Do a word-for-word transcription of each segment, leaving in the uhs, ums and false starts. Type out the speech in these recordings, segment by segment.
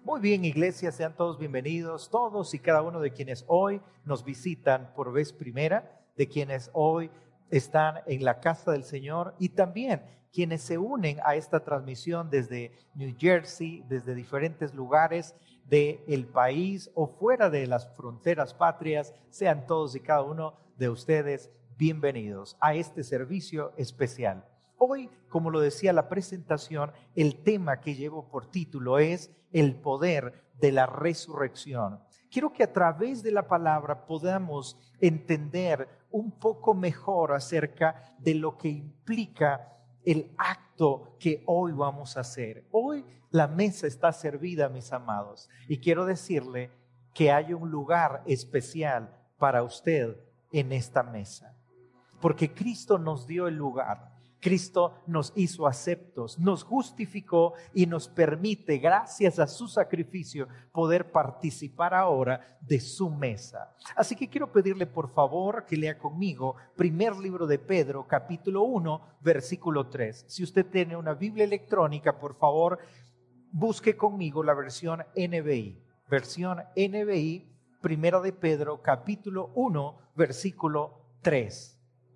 Muy bien, iglesia, sean todos bienvenidos, todos y cada uno de quienes hoy nos visitan por vez primera, de quienes hoy están en la casa del Señor y también quienes se unen a esta transmisión desde New Jersey, desde diferentes lugares del país o fuera de las fronteras patrias. Sean todos y cada uno de ustedes bienvenidos a este servicio especial. Hoy, como lo decía la presentación, el tema que llevo por título es el poder de la resurrección. Quiero que a través de la palabra podamos entender un poco mejor acerca de lo que implica el acto que hoy vamos a hacer. Hoy la mesa está servida, mis amados, y quiero decirle que hay un lugar especial para usted en esta mesa, porque Cristo nos dio el lugar. Cristo nos hizo aceptos, nos justificó y nos permite, gracias a su sacrificio, poder participar ahora de su mesa. Así que quiero pedirle por favor que lea conmigo primer libro de Pedro, capítulo uno, versículo tres. Si usted tiene una Biblia electrónica, por favor, busque conmigo la versión N B I. Versión N B I, primera de Pedro, capítulo uno, versículo tres.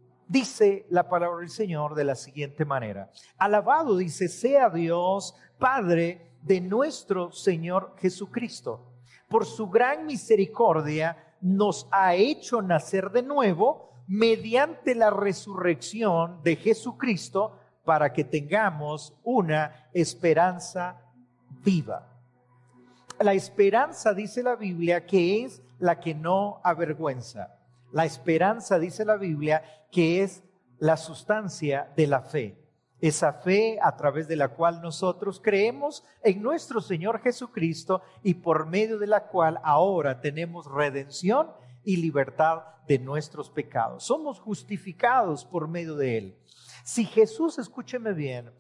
Dice la palabra del Señor de la siguiente manera. Alabado, dice, sea Dios, Padre de nuestro Señor Jesucristo. Por su gran misericordia nos ha hecho nacer de nuevo mediante la resurrección de Jesucristo para que tengamos una esperanza viva. La esperanza, dice la Biblia, que es la que no avergüenza. La esperanza, dice la Biblia, que es la sustancia de la fe. Esa fe a través de la cual nosotros creemos en nuestro Señor Jesucristo y por medio de la cual ahora tenemos redención y libertad de nuestros pecados. Somos justificados por medio de Él. Si Jesús, escúcheme bien,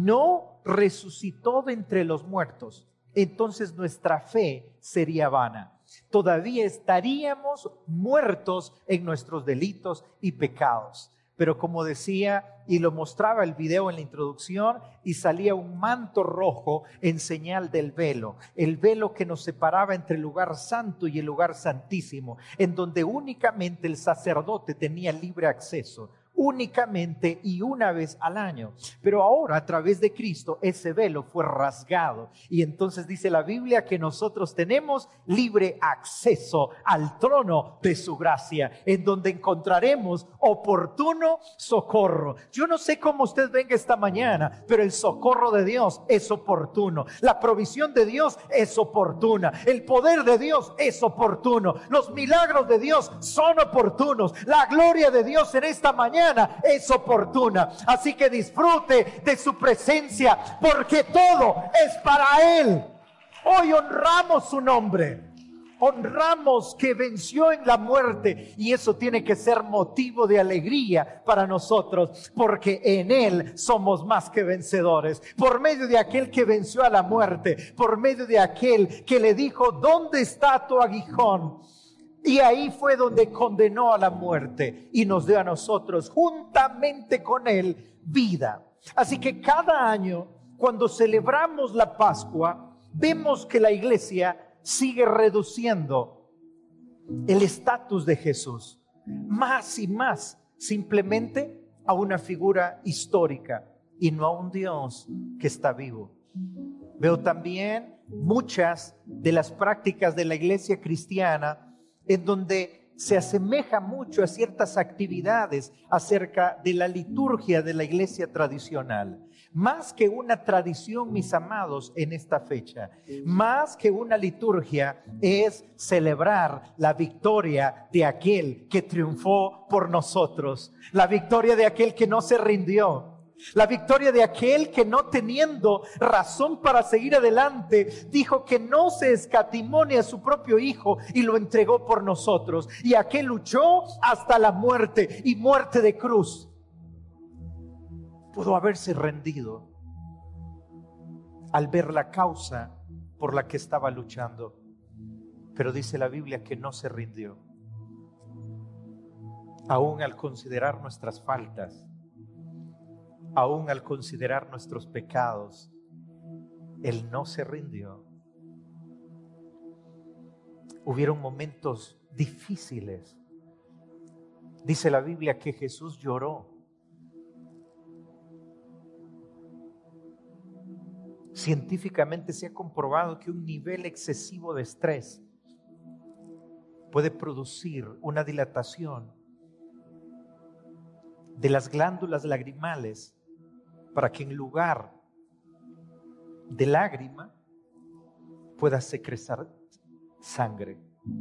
no resucitó de entre los muertos, entonces nuestra fe sería vana. Todavía estaríamos muertos en nuestros delitos y pecados. Pero como decía y lo mostraba el video en la introducción, y salía un manto rojo en señal del velo, el velo que nos separaba entre el lugar santo y el lugar santísimo, en donde únicamente el sacerdote tenía libre acceso, únicamente y una vez al año. Pero ahora a través de Cristo ese velo fue rasgado y entonces dice la Biblia que nosotros tenemos libre acceso al trono de su gracia, en donde encontraremos oportuno socorro. Yo no sé cómo usted venga esta mañana, pero el socorro de Dios es oportuno, la provisión de Dios es oportuna, el poder de Dios es oportuno, los milagros de Dios son oportunos, la gloria de Dios en esta mañana es oportuna. Así que disfrute de su presencia, porque todo es para Él. Hoy honramos su nombre, honramos que venció en la muerte, y eso tiene que ser motivo de alegría para nosotros, porque en Él somos más que vencedores, por medio de aquel que venció a la muerte, por medio de aquel que le dijo, ¿dónde está tu aguijón? Y ahí fue donde condenó a la muerte y nos dio a nosotros, juntamente con Él, vida. Así que cada año, cuando celebramos la Pascua, vemos que la iglesia sigue reduciendo el estatus de Jesús, más y más, simplemente a una figura histórica y no a un Dios que está vivo. Veo también muchas de las prácticas de la iglesia cristiana en donde se asemeja mucho a ciertas actividades acerca de la liturgia de la iglesia tradicional. Más que una tradición, mis amados, en esta fecha, más que una liturgia, es celebrar la victoria de aquel que triunfó por nosotros, la victoria de aquel que no se rindió, la victoria de aquel que, no teniendo razón para seguir adelante, dijo que no se escatimó ni a su propio hijo y lo entregó por nosotros. Y aquel luchó hasta la muerte, y muerte de cruz. Pudo haberse rendido al ver la causa por la que estaba luchando, pero dice la Biblia que no se rindió. Aún al considerar nuestras faltas, aún al considerar nuestros pecados, Él no se rindió. Hubieron momentos difíciles. Dice la Biblia que Jesús lloró. Científicamente se ha comprobado que un nivel excesivo de estrés puede producir una dilatación de las glándulas lagrimales para que en lugar de lágrima pueda secretar sangre.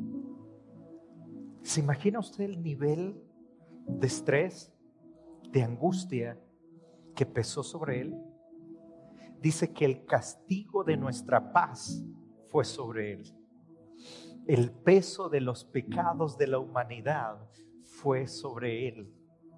¿Se imagina usted el nivel de estrés, de angustia que pesó sobre él? Dice que el castigo de nuestra paz fue sobre él. El peso de los pecados de la humanidad fue sobre él.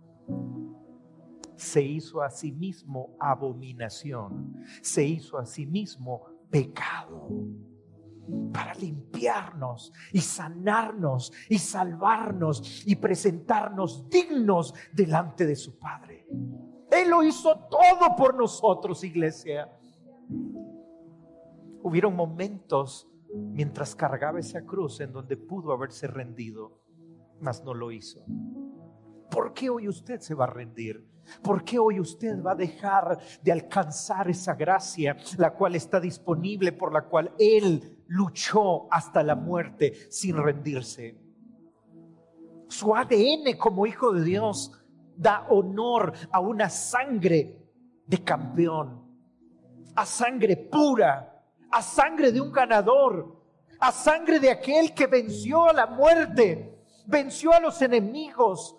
Se hizo a sí mismo abominación, se hizo a sí mismo pecado, para limpiarnos y sanarnos y salvarnos y presentarnos dignos delante de su Padre. Él lo hizo todo por nosotros, iglesia. Hubieron momentos mientras cargaba esa cruz en donde pudo haberse rendido, mas no lo hizo. ¿Por qué hoy usted se va a rendir? ¿Por qué hoy usted va a dejar de alcanzar esa gracia, la cual está disponible, por la cual Él luchó hasta la muerte sin rendirse? Su A D N como hijo de Dios da honor a una sangre de campeón, a sangre pura, a sangre de un ganador, a sangre de aquel que venció a la muerte, venció a los enemigos,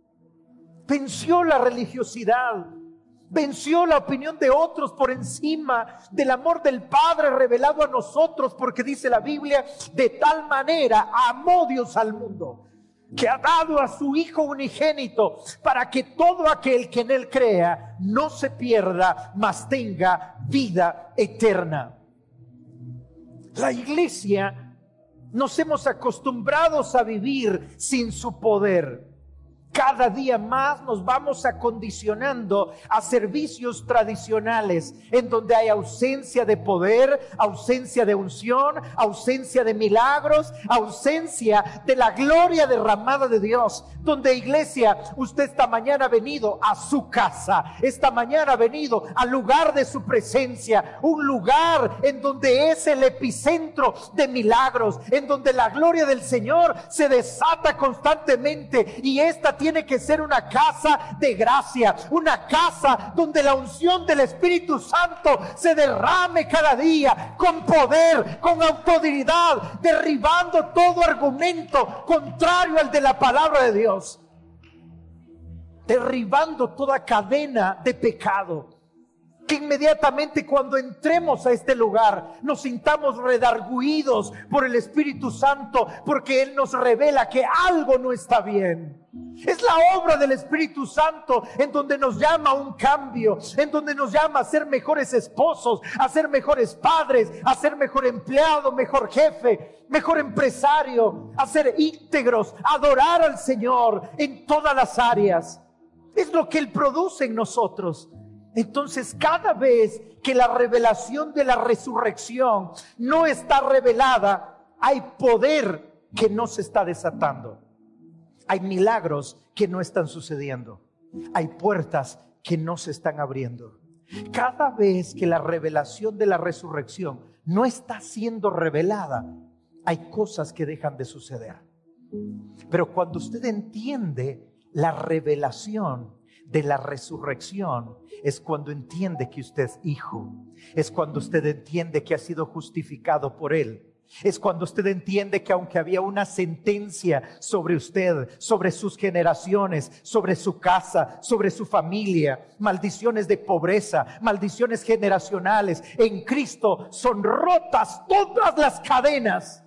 venció la religiosidad, venció la opinión de otros por encima del amor del Padre revelado a nosotros, porque dice la Biblia, de tal manera amó Dios al mundo, que ha dado a su Hijo unigénito, para que todo aquel que en Él crea no se pierda, mas tenga vida eterna. La iglesia nos hemos acostumbrado a vivir sin su poder. Cada día más nos vamos acondicionando a servicios tradicionales en donde hay ausencia de poder, ausencia de unción, ausencia de milagros, ausencia de la gloria derramada de Dios. Donde, iglesia, usted esta mañana ha venido a su casa, esta mañana ha venido al lugar de su presencia, un lugar en donde es el epicentro de milagros, en donde la gloria del Señor se desata constantemente, y esta tiene que ser una casa de gracia, una casa donde la unción del Espíritu Santo se derrame cada día con poder, con autoridad, derribando todo argumento contrario al de la palabra de Dios, derribando toda cadena de pecado. Que inmediatamente cuando entremos a este lugar nos sintamos redarguidos por el Espíritu Santo, porque Él nos revela que algo no está bien. Es la obra del Espíritu Santo en donde nos llama a un cambio, en donde nos llama a ser mejores esposos, a ser mejores padres, a ser mejor empleado, mejor jefe, mejor empresario, a ser íntegros, a adorar al Señor en todas las áreas. Es lo que Él produce en nosotros. Entonces, cada vez que la revelación de la resurrección no está revelada, hay poder que no se está desatando. Hay milagros que no están sucediendo. Hay puertas que no se están abriendo. Cada vez que la revelación de la resurrección no está siendo revelada, hay cosas que dejan de suceder. Pero cuando usted entiende la revelación de la resurrección, es cuando entiende que usted es hijo. Es cuando usted entiende que ha sido justificado por Él. Es cuando usted entiende que aunque había una sentencia sobre usted, sobre sus generaciones, sobre su casa, sobre su familia, maldiciones de pobreza, maldiciones generacionales, en Cristo son rotas todas las cadenas.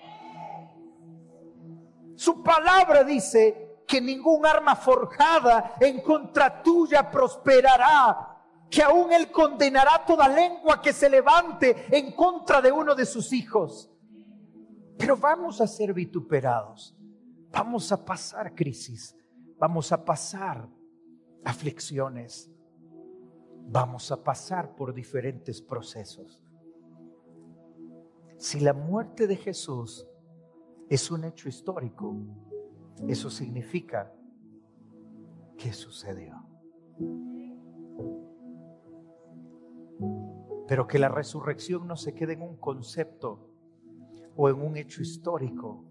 Su palabra dice que ningún arma forjada en contra tuya prosperará, que aún Él condenará toda lengua que se levante en contra de uno de sus hijos. Pero vamos a ser vituperados, vamos a pasar crisis, vamos a pasar aflicciones, vamos a pasar por diferentes procesos. Si la muerte de Jesús es un hecho histórico. Eso significa que sucedió. Pero que la resurrección no se quede en un concepto o en un hecho histórico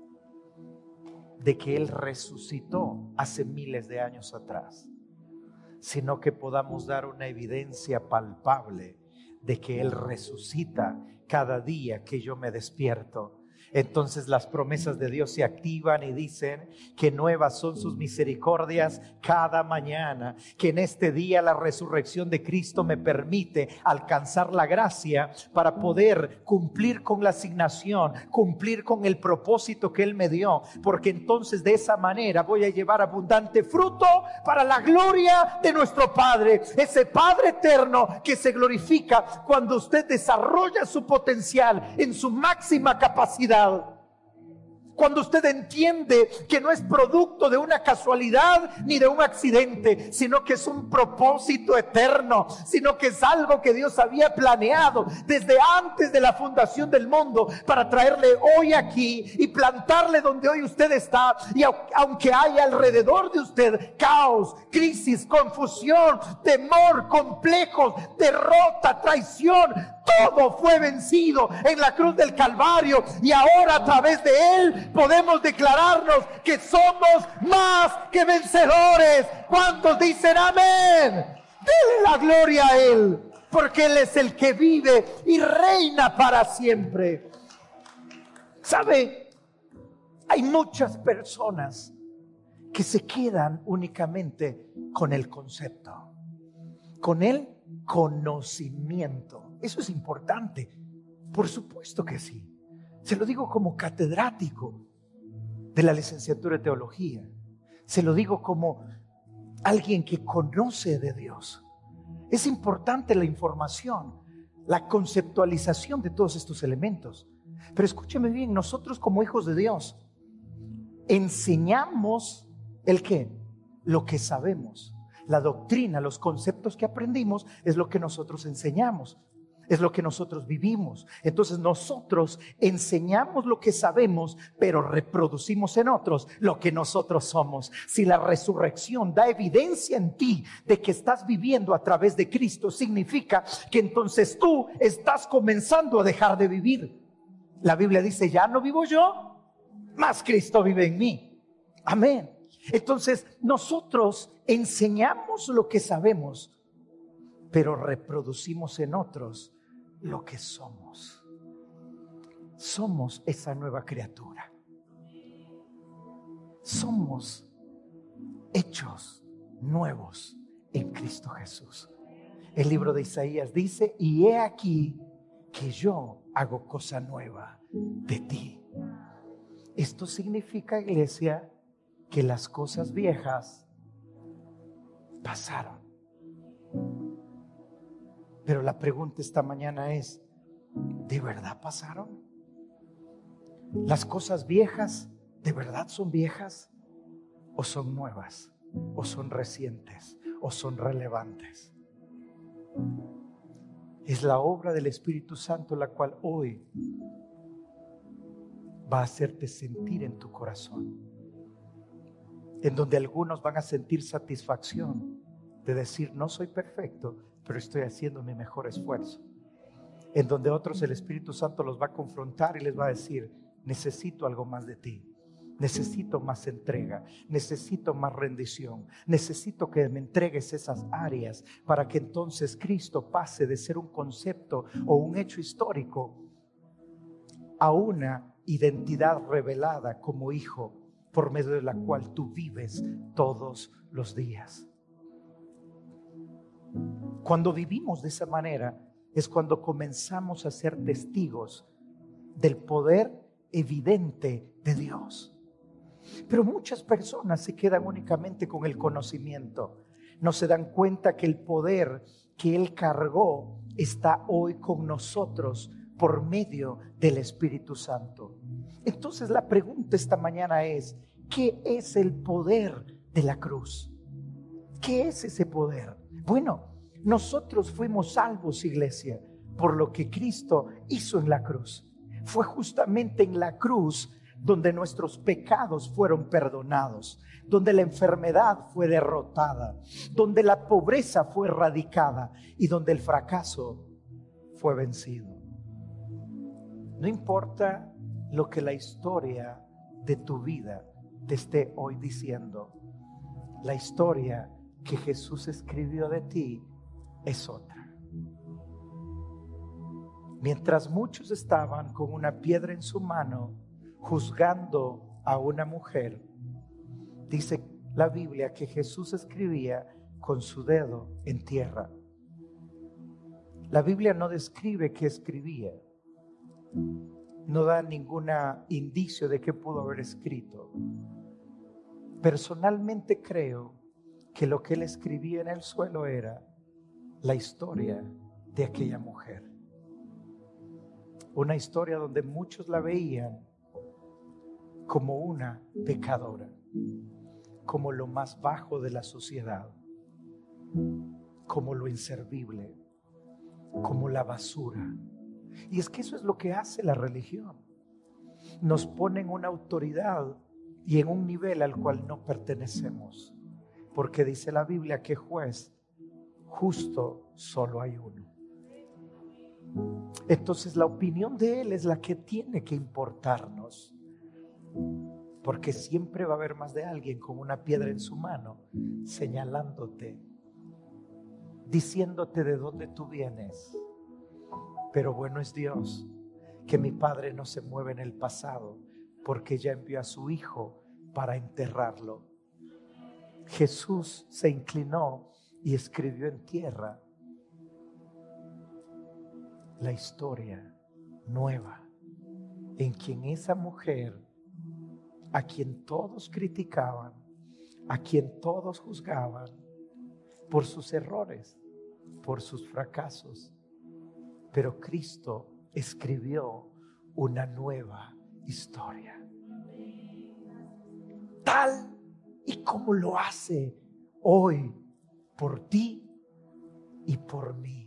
de que Él resucitó hace miles de años atrás, sino que podamos dar una evidencia palpable de que Él resucita cada día que yo me despierto. Entonces las promesas de Dios se activan y dicen que nuevas son sus misericordias cada mañana, que en este día la resurrección de Cristo me permite alcanzar la gracia para poder cumplir con la asignación, cumplir con el propósito que Él me dio, porque entonces de esa manera voy a llevar abundante fruto para la gloria de nuestro Padre, ese Padre eterno que se glorifica cuando usted desarrolla su potencial en su máxima capacidad. Cuando usted entiende que no es producto de una casualidad ni de un accidente, sino que es un propósito eterno, sino que es algo que Dios había planeado desde antes de la fundación del mundo para traerle hoy aquí y plantarle donde hoy usted está. Y aunque haya alrededor de usted caos, crisis, confusión, temor, complejos, derrota, traición, todo fue vencido en la cruz del Calvario, y ahora a través de Él podemos declararnos que somos más que vencedores. ¿Cuántos dicen amén? Dele la gloria a Él, porque Él es el que vive y reina para siempre. ¿Sabe? Hay muchas personas que se quedan únicamente con el concepto, con el conocimiento. Eso es importante, por supuesto que sí. Se lo digo como catedrático de la licenciatura de teología. Se lo digo como alguien que conoce de Dios. Es importante la información, la conceptualización de todos estos elementos. Pero escúcheme bien, nosotros como hijos de Dios enseñamos ¿el qué? Lo que sabemos. La doctrina, los conceptos que aprendimos es lo que nosotros enseñamos. Es lo que nosotros vivimos. Entonces nosotros enseñamos lo que sabemos, pero reproducimos en otros lo que nosotros somos. Si la resurrección da evidencia en ti de que estás viviendo a través de Cristo, significa que entonces tú estás comenzando a dejar de vivir. La Biblia dice, ya no vivo yo, mas Cristo vive en mí. Amén. Entonces nosotros enseñamos lo que sabemos, pero reproducimos en otros lo que somos. Somos esa nueva criatura. Somos hechos nuevos en Cristo Jesús. El libro de Isaías dice, y he aquí que yo hago cosa nueva de ti. Esto significa, iglesia, que las cosas viejas pasaron. Pero la pregunta esta mañana es, ¿de verdad pasaron? ¿Las cosas viejas de verdad son viejas? ¿O son nuevas? ¿O son recientes? ¿O son relevantes? Es la obra del Espíritu Santo la cual hoy va a hacerte sentir en tu corazón, en donde algunos van a sentir satisfacción de decir, no soy perfecto, pero estoy haciendo mi mejor esfuerzo. En donde otros el Espíritu Santo los va a confrontar y les va a decir, necesito algo más de ti, necesito más entrega, necesito más rendición, necesito que me entregues esas áreas para que entonces Cristo pase de ser un concepto o un hecho histórico a una identidad revelada como hijo, por medio de la cual tú vives todos los días. Cuando vivimos de esa manera es cuando comenzamos a ser testigos del poder evidente de Dios. Pero muchas personas se quedan únicamente con el conocimiento. No se dan cuenta que el poder que Él cargó está hoy con nosotros por medio del Espíritu Santo. Entonces la pregunta esta mañana es, ¿qué es el poder de la cruz? ¿Qué es ese poder? Bueno, nosotros fuimos salvos, iglesia, por lo que Cristo hizo en la cruz. Fue justamente en la cruz donde nuestros pecados fueron perdonados, donde la enfermedad fue derrotada, donde la pobreza fue erradicada y donde el fracaso fue vencido. No importa lo que la historia de tu vida te esté hoy diciendo, la historia que Jesús escribió de ti es otra. Mientras muchos estaban con una piedra en su mano juzgando a una mujer, dice la Biblia que Jesús escribía con su dedo en tierra. La Biblia no describe qué escribía, no da ningún indicio de qué pudo haber escrito. Personalmente creo que lo que él escribía en el suelo era la historia de aquella mujer. Una historia donde muchos la veían como una pecadora, como lo más bajo de la sociedad, como lo inservible, como la basura. Y es que eso es lo que hace la religión. Nos pone en una autoridad y en un nivel al cual no pertenecemos, porque dice la Biblia que juez justo solo hay uno. Entonces la opinión de Él es la que tiene que importarnos, porque siempre va a haber más de alguien con una piedra en su mano señalándote, diciéndote de dónde tú vienes. Pero bueno es Dios, que mi Padre no se mueve en el pasado, porque ya envió a su Hijo para enterrarlo. Jesús se inclinó y escribió en tierra la historia nueva, en quien esa mujer, a quien todos criticaban, a quien todos juzgaban por sus errores, por sus fracasos, pero Cristo escribió una nueva historia, tal y como lo hace hoy por ti y por mí.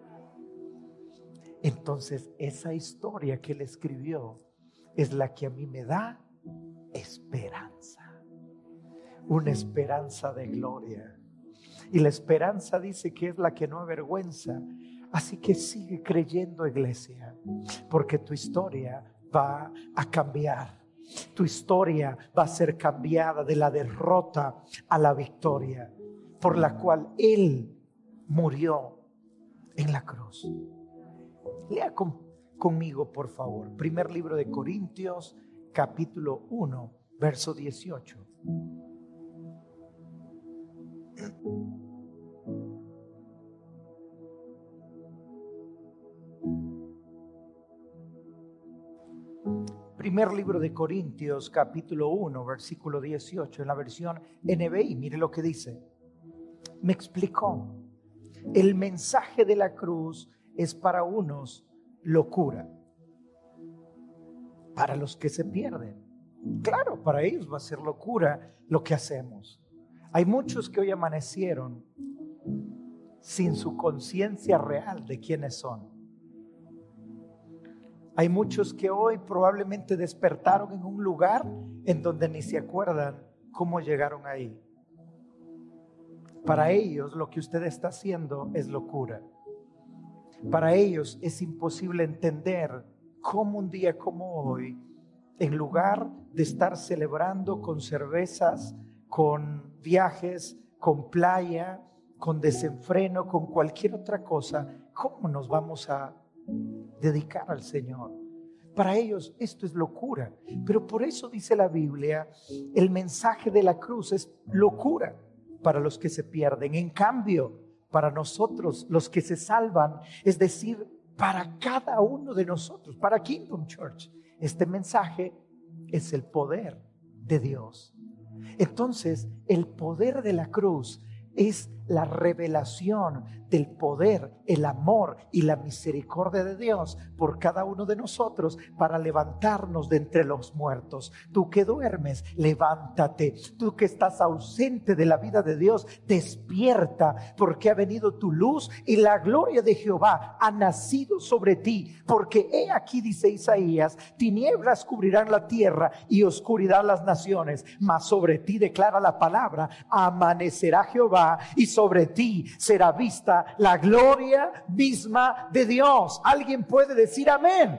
Entonces esa historia que él escribió es la que a mí me da esperanza, una esperanza de gloria. Y la esperanza dice que es la que no avergüenza. Así que sigue creyendo, iglesia, porque tu historia va a cambiar. Tu historia va a ser cambiada de la derrota a la victoria, por la cual Él murió en la cruz. Lea con, conmigo, por favor, primer libro de Corintios, capítulo uno, verso dieciocho. Primer libro de Corintios, capítulo uno, versículo dieciocho, en la versión N B I, mire lo que dice. Me explicó, el mensaje de la cruz es para unos locura, para los que se pierden. Claro, para ellos va a ser locura lo que hacemos. Hay muchos que hoy amanecieron sin su conciencia real de quiénes son. Hay muchos que hoy probablemente despertaron en un lugar en donde ni se acuerdan cómo llegaron ahí. Para ellos lo que usted está haciendo es locura. Para ellos es imposible entender cómo un día como hoy, en lugar de estar celebrando con cervezas, con viajes, con playa, con desenfreno, con cualquier otra cosa, ¿cómo nos vamos a dedicar al Señor? Para ellos esto es locura, pero por eso dice la Biblia, el mensaje de la cruz es locura para los que se pierden. En cambio, para nosotros, los que se salvan, es decir, para cada uno de nosotros, para Kingdom Church, este mensaje es el poder de Dios. Entonces, el poder de la cruz es la revelación del poder, el amor y la misericordia de Dios por cada uno de nosotros para levantarnos de entre los muertos. Tú que duermes, levántate. Tú que estás ausente de la vida de Dios, despierta, porque ha venido tu luz y la gloria de Jehová ha nacido sobre ti. Porque he aquí, dice Isaías, tinieblas cubrirán la tierra y oscuridad las naciones, mas sobre ti, declara la palabra, amanecerá Jehová y sobre ti será vista la gloria misma de Dios. ¿Alguien puede decir amén?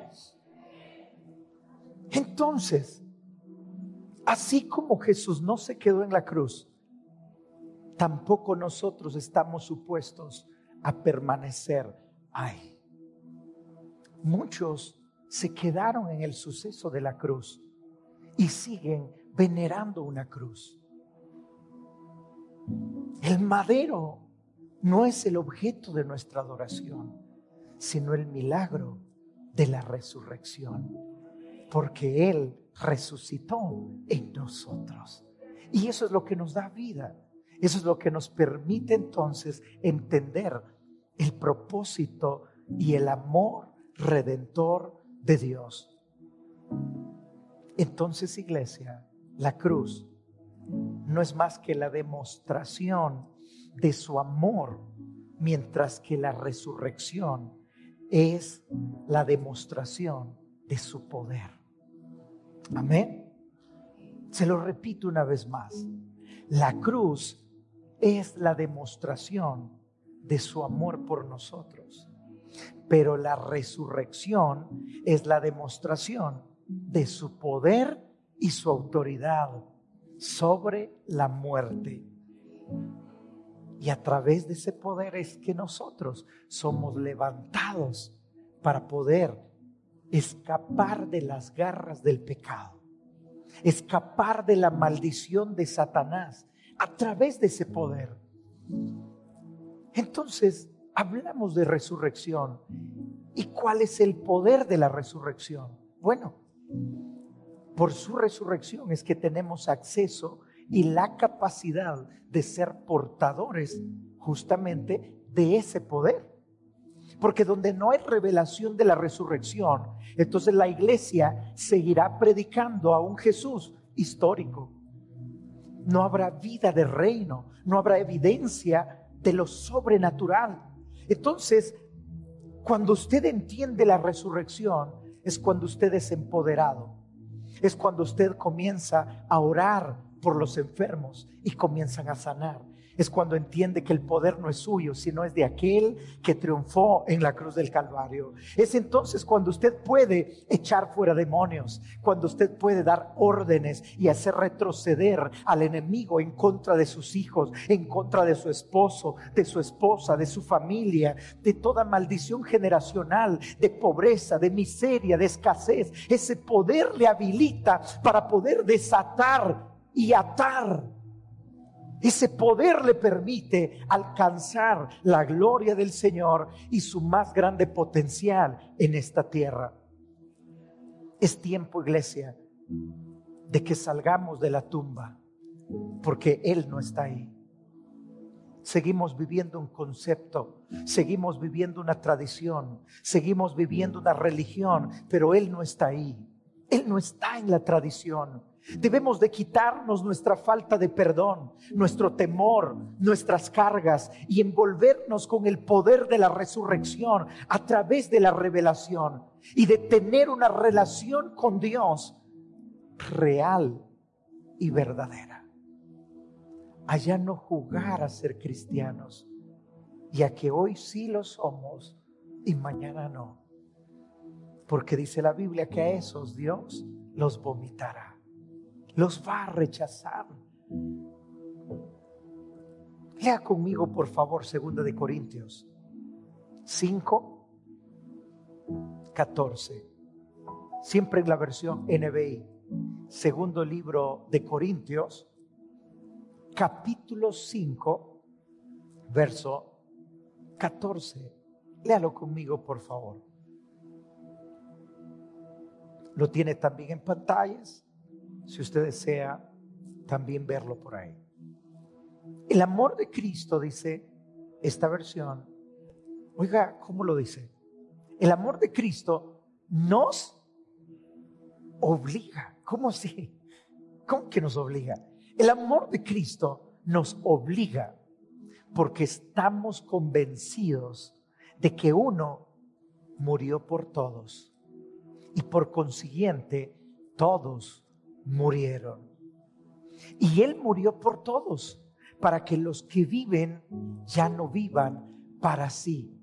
Entonces, así como Jesús no se quedó en la cruz, tampoco nosotros estamos supuestos a permanecer ahí. Muchos se quedaron en el suceso de la cruz y siguen venerando una cruz. El madero no es el objeto de nuestra adoración, sino el milagro de la resurrección, porque Él resucitó en nosotros. Y eso es lo que nos da vida. Eso es lo que nos permite entonces entender el propósito y el amor redentor de Dios. Entonces, iglesia, la cruz no es más que la demostración de su amor, mientras que la resurrección es la demostración de su poder. Amén. Se lo repito una vez más. La cruz es la demostración de su amor por nosotros, pero la resurrección es la demostración de su poder y su autoridad sobre la muerte. Y a través de ese poder es que nosotros somos levantados para poder escapar de las garras del pecado, escapar de la maldición de Satanás a través de ese poder. Entonces, hablamos de resurrección. ¿Y cuál es el poder de la resurrección? Bueno, por su resurrección es que tenemos acceso y la capacidad de ser portadores justamente de ese poder. Porque donde no hay revelación de la resurrección, entonces la iglesia seguirá predicando a un Jesús histórico. No habrá vida de reino, no habrá evidencia de lo sobrenatural. Entonces, cuando usted entiende la resurrección, es cuando usted es empoderado. Es cuando usted comienza a orar por los enfermos y comienzan a sanar. Es cuando entiende que el poder no es suyo, sino es de aquel que triunfó en la cruz del Calvario. Es entonces cuando usted puede echar fuera demonios, cuando usted puede dar órdenes y hacer retroceder al enemigo en contra de sus hijos, en contra de su esposo, de su esposa, de su familia, de toda maldición generacional, de pobreza, de miseria, de escasez. Ese poder le habilita para poder desatar y atar. Ese poder le permite alcanzar la gloria del Señor y su más grande potencial en esta tierra. Es tiempo, iglesia, de que salgamos de la tumba, porque Él no está ahí. Seguimos viviendo un concepto, seguimos viviendo una tradición, seguimos viviendo una religión, pero Él no está ahí. Él no está en la tradición. Debemos de quitarnos nuestra falta de perdón, nuestro temor, nuestras cargas y envolvernos con el poder de la resurrección a través de la revelación y de tener una relación con Dios real y verdadera. Allá no jugar a ser cristianos, ya que hoy sí lo somos y mañana no. Porque dice la Biblia que a esos Dios los vomitará. Los va a rechazar. Lea conmigo, por favor, segunda de Corintios cinco, catorce. Siempre en la versión N B I. Segundo libro de Corintios, capítulo cinco, verso catorce. Léalo conmigo, por favor. Lo tiene también en pantallas, si usted desea también verlo por ahí. El amor de Cristo, dice esta versión, oiga, ¿cómo lo dice? El amor de Cristo nos obliga. ¿Cómo así? ¿Cómo que nos obliga? El amor de Cristo nos obliga porque estamos convencidos de que uno murió por todos y por consiguiente todos murieron. Y Él murió por todos para que los que viven ya no vivan para sí,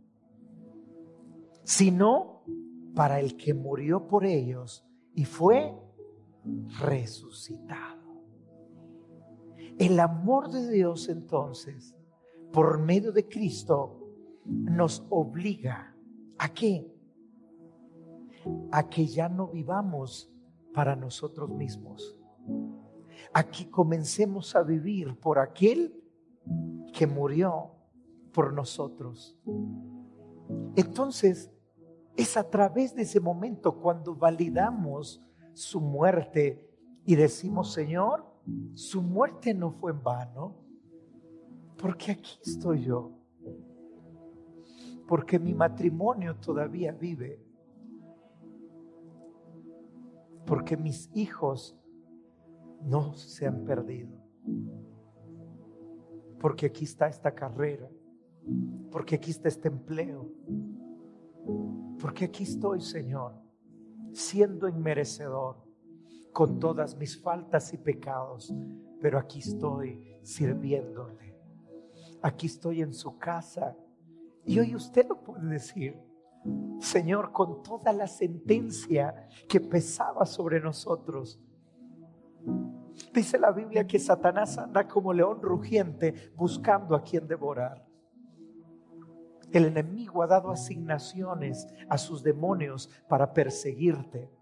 sino para el que murió por ellos y fue resucitado. El amor de Dios, entonces, por medio de Cristo, nos obliga ¿a qué? A que ya no vivamos para nosotros mismos, a que comencemos a vivir por aquel que murió por nosotros. Entonces, es a través de ese momento cuando validamos su muerte y decimos: Señor, su muerte no fue en vano, porque aquí estoy yo, porque mi matrimonio todavía vive, porque mis hijos no se han perdido, porque aquí está esta carrera, porque aquí está este empleo, porque aquí estoy, Señor, siendo inmerecedor con todas mis faltas y pecados, pero aquí estoy sirviéndole, aquí estoy en su casa. Y hoy usted lo puede decir: Señor, con toda la sentencia que pesaba sobre nosotros. Dice la Biblia que Satanás anda como león rugiente buscando a quien devorar. El enemigo ha dado asignaciones a sus demonios para perseguirte,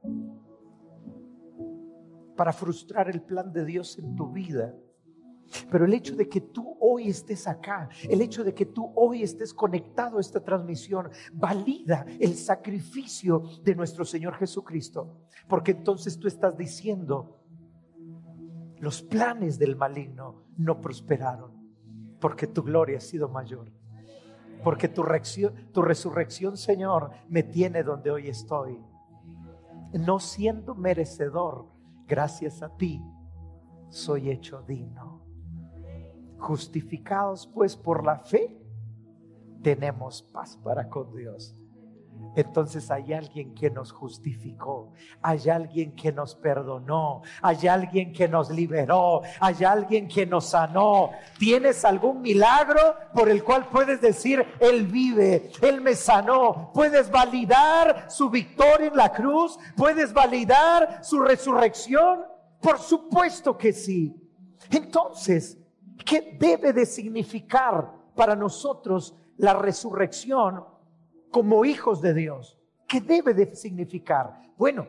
para frustrar el plan de Dios en tu vida. Pero el hecho de que tú hoy estés acá, el hecho de que tú hoy estés conectado a esta transmisión, valida el sacrificio de nuestro Señor Jesucristo. Porque entonces tú estás diciendo: los planes del maligno no prosperaron, porque tu gloria ha sido mayor. Porque tu, reacción, tu resurrección, Señor, me tiene donde hoy estoy. No siendo merecedor, gracias a ti soy hecho digno. Justificados pues por la fe, tenemos paz para con Dios. Entonces hay alguien que nos justificó, hay alguien que nos perdonó, hay alguien que nos liberó, hay alguien que nos sanó. ¿Tienes algún milagro por el cual puedes decir: Él vive, Él me sanó? ¿Puedes validar su victoria en la cruz? ¿Puedes validar su resurrección? Por supuesto que sí. Entonces, ¿qué debe de significar para nosotros la resurrección como hijos de Dios? ¿Qué debe de significar? Bueno,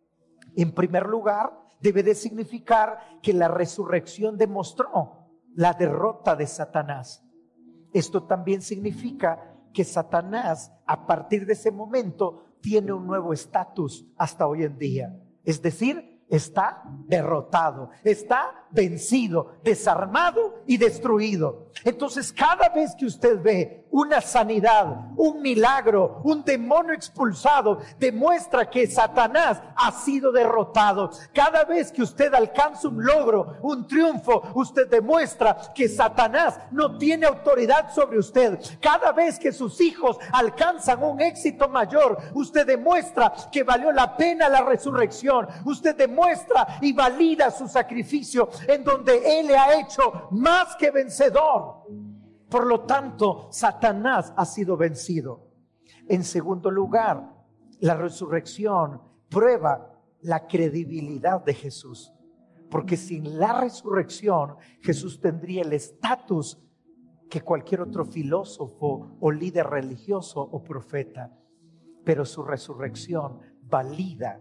en primer lugar, debe de significar que la resurrección demostró la derrota de Satanás. Esto también significa que Satanás, a partir de ese momento, tiene un nuevo estatus hasta hoy en día. Es decir, está derrotado, está vencido, desarmado y destruido. Entonces, cada vez que usted ve una sanidad, un milagro, un demonio expulsado, demuestra que Satanás ha sido derrotado. Cada vez que usted alcanza un logro, un triunfo, usted demuestra que Satanás no tiene autoridad sobre usted. Cada vez que sus hijos alcanzan un éxito mayor, usted demuestra que valió la pena la resurrección. Usted demuestra y valida su sacrificio, en donde Él le ha hecho más que vencedor. Por lo tanto, Satanás ha sido vencido. En segundo lugar, la resurrección prueba la credibilidad de Jesús. Porque sin la resurrección, Jesús tendría el estatus que cualquier otro filósofo o líder religioso o profeta. Pero su resurrección valida,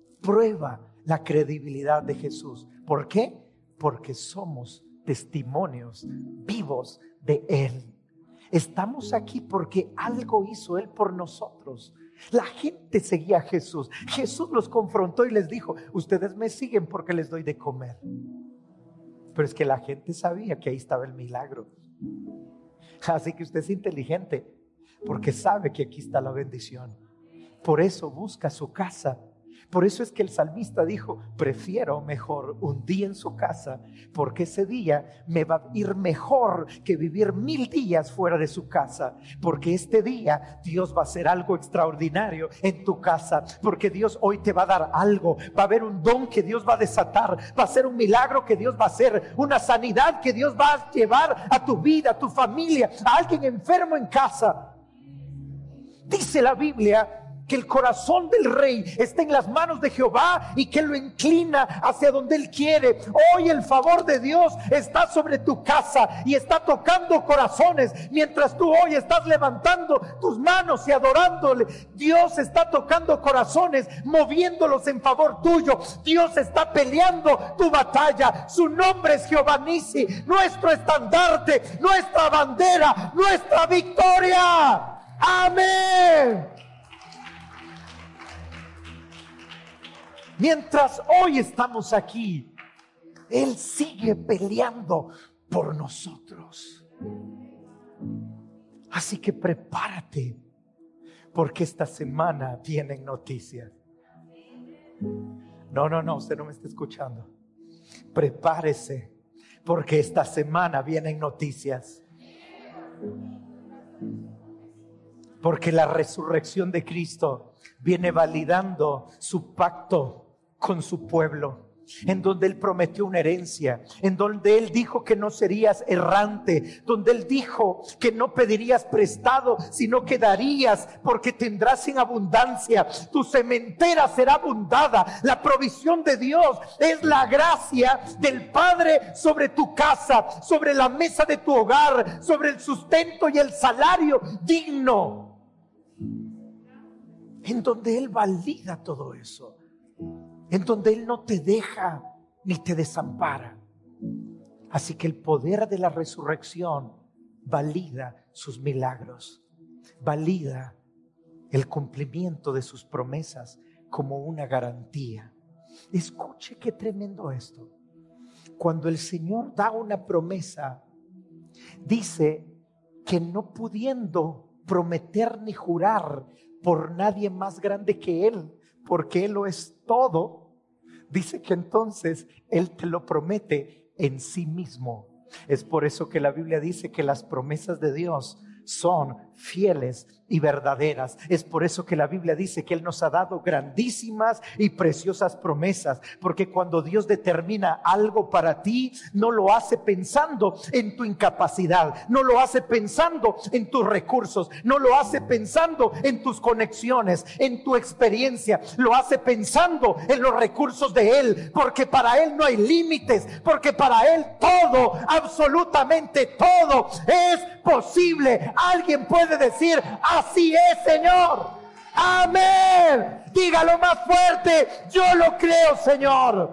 prueba la credibilidad de Jesús. ¿Por qué? Porque somos testimonios vivos de Él. Estamos aquí porque algo hizo Él por nosotros. La gente seguía a Jesús. Jesús los confrontó y les dijo: ustedes me siguen porque les doy de comer. Pero es que la gente sabía que ahí estaba el milagro. Así que usted es inteligente porque sabe que aquí está la bendición. Por eso busca su casa. Por eso es que el salmista dijo: prefiero mejor un día en su casa, porque ese día me va a ir mejor que vivir mil días fuera de su casa. Porque este día Dios va a hacer algo extraordinario en tu casa. Porque Dios hoy te va a dar algo. Va a haber un don que Dios va a desatar. Va a ser un milagro que Dios va a hacer. Una sanidad que Dios va a llevar a tu vida, a tu familia, a alguien enfermo en casa. Dice la Biblia que el corazón del rey está en las manos de Jehová y que lo inclina hacia donde él quiere. Hoy el favor de Dios está sobre tu casa y está tocando corazones. Mientras tú hoy estás levantando tus manos y adorándole, Dios está tocando corazones, moviéndolos en favor tuyo. Dios está peleando tu batalla. Su nombre es Jehová Nisi, nuestro estandarte, nuestra bandera, nuestra victoria. Amén. Mientras hoy estamos aquí, Él sigue peleando por nosotros. Así que prepárate, porque esta semana vienen noticias. No, no, no, usted no me está escuchando. Prepárese, porque esta semana vienen noticias. Porque la resurrección de Cristo viene validando su pacto con su pueblo, en donde Él prometió una herencia, en donde Él dijo que no serías errante, donde Él dijo que no pedirías prestado, sino que darías, porque tendrás en abundancia. Tu sementera será abundada. La provisión de Dios es la gracia del Padre sobre tu casa, sobre la mesa de tu hogar, sobre el sustento y el salario digno, en donde Él valida todo eso, en donde Él no te deja ni te desampara. Así que el poder de la resurrección valida sus milagros, valida el cumplimiento de sus promesas como una garantía. Escuche qué tremendo esto. Cuando el Señor da una promesa, dice que no pudiendo prometer ni jurar por nadie más grande que Él, porque Él lo es todo, dice que entonces Él te lo promete en sí mismo. Es por eso que la Biblia dice que las promesas de Dios son fieles y verdaderas. Es por eso que la Biblia dice que Él nos ha dado grandísimas y preciosas promesas, porque cuando Dios determina algo para ti, no lo hace pensando en tu incapacidad, no lo hace pensando en tus recursos, no lo hace pensando en tus conexiones, en tu experiencia, lo hace pensando en los recursos de Él, porque para Él no hay límites, porque para Él todo, absolutamente todo es posible. Alguien puede decir: así es, Señor. Amén. Dígalo más fuerte: yo lo creo, Señor.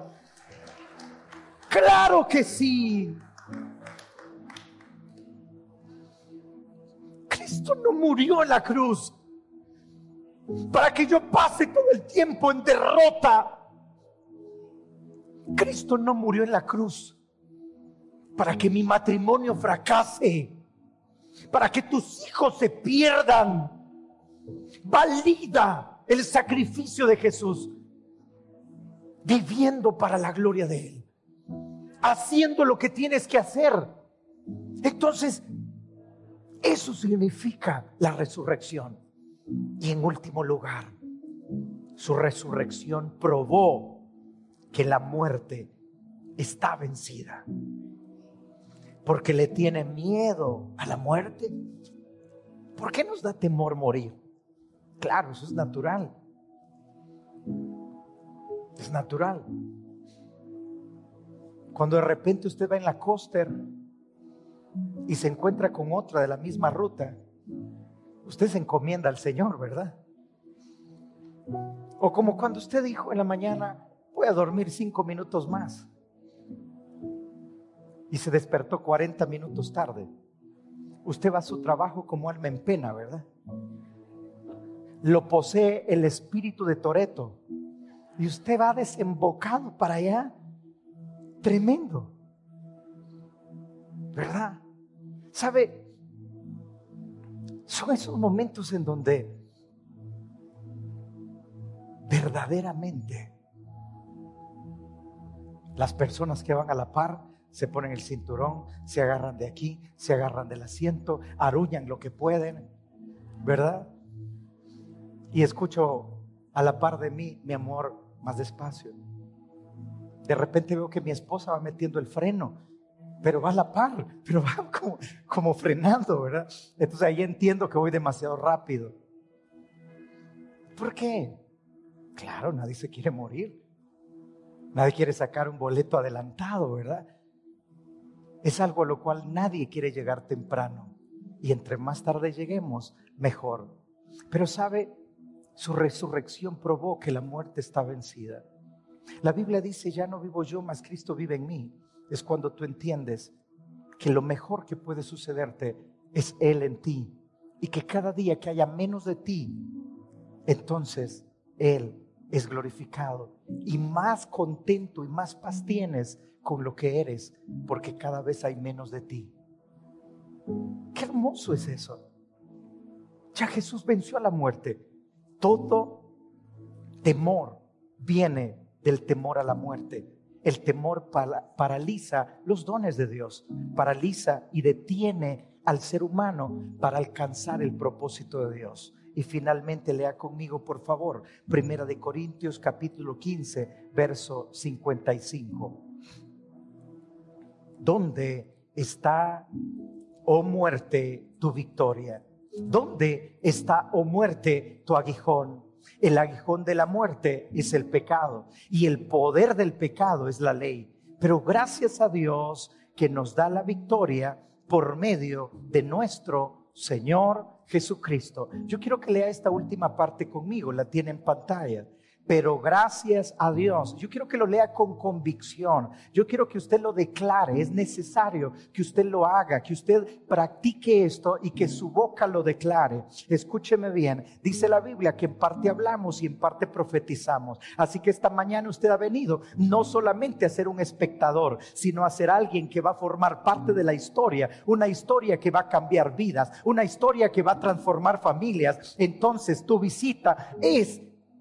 Claro que sí. Cristo no murió en la cruz para que yo pase todo el tiempo en derrota. Cristo no murió en la cruz para que mi matrimonio fracase, para que tus hijos se pierdan. Valida el sacrificio de Jesús, viviendo para la gloria de Él, haciendo lo que tienes que hacer. Entonces, eso significa la resurrección. Y en último lugar, su resurrección probó que la muerte está vencida. Porque le tiene miedo a la muerte. ¿Por qué nos da temor morir? Claro, eso es natural. Es natural. Cuando de repente usted va en la coaster y se encuentra con otra de la misma ruta, usted se encomienda al Señor, ¿verdad? O como cuando usted dijo en la mañana: voy a dormir cinco minutos más, y se despertó cuarenta minutos tarde. Usted va a su trabajo como alma en pena, ¿verdad? Lo posee el espíritu de Toreto y usted va desembocado para allá. Tremendo. ¿verdad? ¿Sabe? Son esos momentos en donde verdaderamente las personas que van a la par se ponen el cinturón, se agarran de aquí, se agarran del asiento, arullan lo que pueden, ¿verdad? Y escucho a la par de mí: mi amor, más despacio. De repente veo que mi esposa va metiendo el freno, pero va a la par, pero va como, como frenando, ¿verdad? Entonces ahí entiendo que voy demasiado rápido. ¿Por qué? Claro, nadie se quiere morir. Nadie quiere sacar un boleto adelantado, ¿verdad? Es algo a lo cual nadie quiere llegar temprano. Y entre más tarde lleguemos, mejor. Pero ¿sabe? Su resurrección probó que la muerte está vencida. La Biblia dice: ya no vivo yo, mas Cristo vive en mí. Es cuando tú entiendes que lo mejor que puede sucederte es Él en ti. Y que cada día que haya menos de ti, entonces Él es glorificado. Y más contento y más paz tienes con lo que eres, porque cada vez hay menos de ti. Qué hermoso es eso. Ya Jesús venció a la muerte. Todo temor viene del temor a la muerte. El temor paraliza los dones de Dios, paraliza y detiene al ser humano para alcanzar el propósito de Dios. Y finalmente lea conmigo, por favor, Primera de Corintios capítulo quince, verso cincuenta y cinco. ¿Dónde está, oh muerte, tu victoria? ¿Dónde está, oh muerte, tu aguijón? El aguijón de la muerte es el pecado, y el poder del pecado es la ley. Pero gracias a Dios que nos da la victoria por medio de nuestro Señor Jesucristo. Yo quiero que lea esta última parte conmigo, la tiene en pantalla. Pero gracias a Dios, yo quiero que lo lea con convicción, yo quiero que usted lo declare. Es necesario que usted lo haga, que usted practique esto y que su boca lo declare. Escúcheme bien, dice la Biblia que en parte hablamos y en parte profetizamos. Así que esta mañana usted ha venido no solamente a ser un espectador, sino a ser alguien que va a formar parte de la historia, una historia que va a cambiar vidas, una historia que va a transformar familias. Entonces tu visita es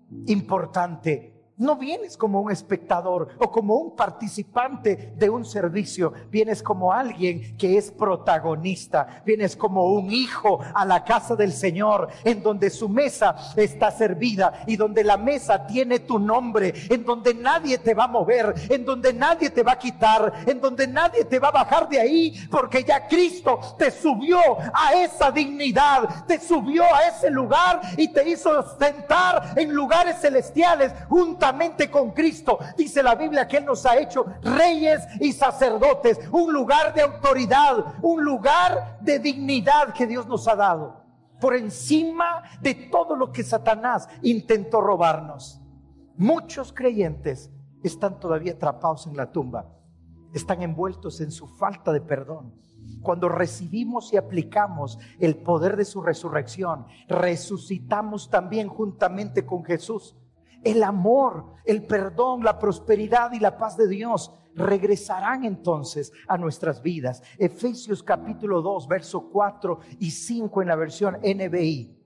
importante. No vienes como un espectador o como un participante de un servicio. Vienes como alguien que es protagonista. Vienes como un hijo a la casa del Señor, en donde su mesa está servida y donde la mesa tiene tu nombre, en donde nadie te va a mover, en donde nadie te va a quitar, en donde nadie te va a bajar de ahí, porque ya Cristo te subió a esa dignidad, te subió a ese lugar y te hizo sentar en lugares celestiales junto con Cristo. Dice la Biblia que Él nos ha hecho reyes y sacerdotes, un lugar de autoridad, un lugar de dignidad que Dios nos ha dado, por encima de todo lo que Satanás intentó robarnos. Muchos creyentes están todavía atrapados en la tumba, están envueltos en su falta de perdón. Cuando recibimos y aplicamos el poder de su resurrección, resucitamos también juntamente con Jesús. El amor, el perdón, la prosperidad y la paz de Dios regresarán entonces a nuestras vidas. Efesios capítulo dos, verso cuatro y cinco en la versión N B I.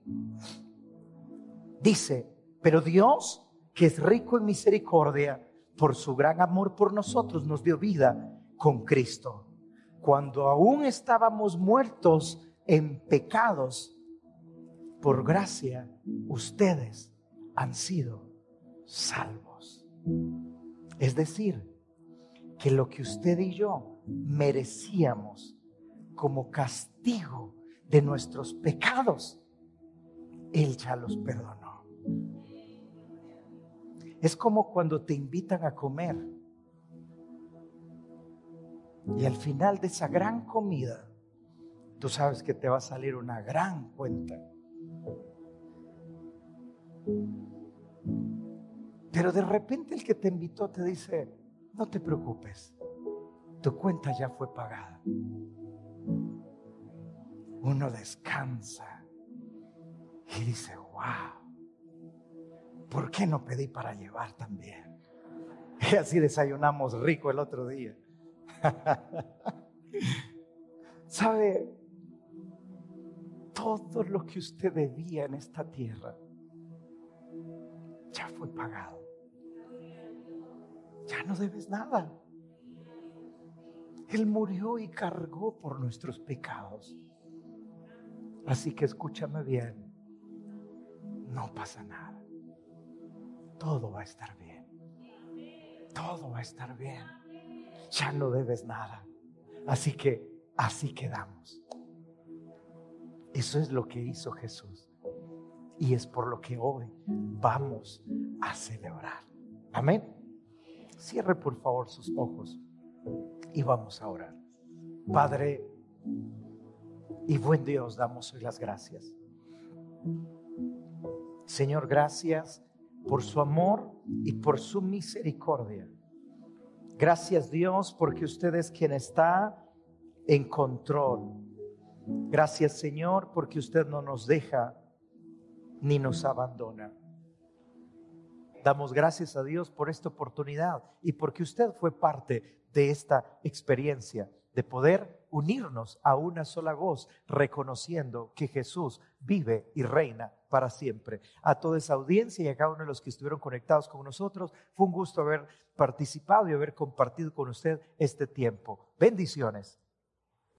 Dice: pero Dios, que es rico en misericordia, por su gran amor por nosotros, nos dio vida con Cristo, cuando aún estábamos muertos en pecados. Por gracia, ustedes han sido salvos. Es decir, que lo que usted y yo merecíamos como castigo de nuestros pecados, Él ya los perdonó. Es como cuando te invitan a comer y al final de esa gran comida tú sabes que te va a salir una gran cuenta. Pero de repente el que te invitó te dice: no te preocupes, tu cuenta ya fue pagada. Uno descansa y dice: wow, ¿por qué no pedí para llevar también? Y así desayunamos rico el otro día. ¿Sabe? Todo lo que usted debía en esta tierra ya fue pagado. Ya no debes nada. Él murió y cargó por nuestros pecados. Así que escúchame bien. No pasa nada. Todo va a estar bien. Todo va a estar bien. Ya no debes nada. Así que así quedamos. Eso es lo que hizo Jesús. Y es por lo que hoy vamos a celebrar. Amén. Cierre por favor sus ojos y vamos a orar. Padre y buen Dios, damos hoy las gracias. Señor, gracias por su amor y por su misericordia. Gracias, Dios, porque usted es quien está en control. Gracias, Señor, porque usted no nos deja ni nos abandona. Damos gracias a Dios por esta oportunidad y porque usted fue parte de esta experiencia de poder unirnos a una sola voz, reconociendo que Jesús vive y reina para siempre. A toda esa audiencia y a cada uno de los que estuvieron conectados con nosotros, fue un gusto haber participado y haber compartido con usted este tiempo. Bendiciones.